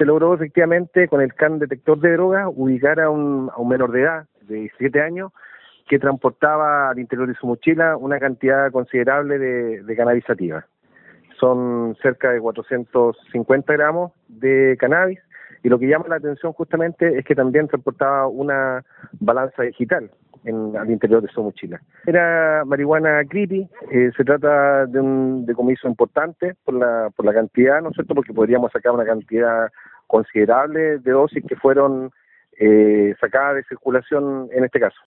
se logró efectivamente con el CAN detector de drogas ubicar a un menor de edad, de 17 años, que transportaba al interior de su mochila una cantidad considerable de cannabis sativa. Son cerca de 450 gramos de cannabis, y lo que llama la atención justamente es que también transportaba una balanza digital al interior de su mochila. Era marihuana creepy, se trata de un decomiso importante por la cantidad, ¿no es cierto?, porque podríamos sacar una cantidad considerable de dosis que fueron sacadas de circulación en este caso.